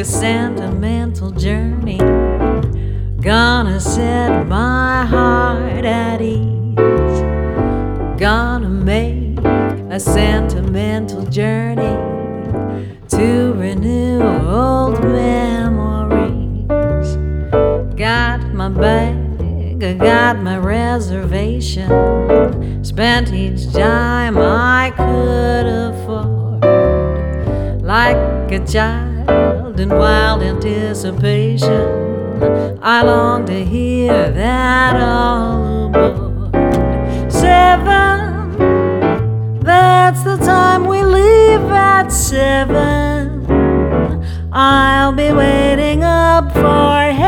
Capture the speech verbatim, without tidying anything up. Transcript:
a sentimental journey, gonna set my heart at ease. Gonna make a sentimental journey to renew old memories. Got my bag, I got my reservation, spent each dime I could afford, like a child in wild anticipation. I long to hear that all aboard. Seven, that's the time we leave at seven. I'll be waiting up for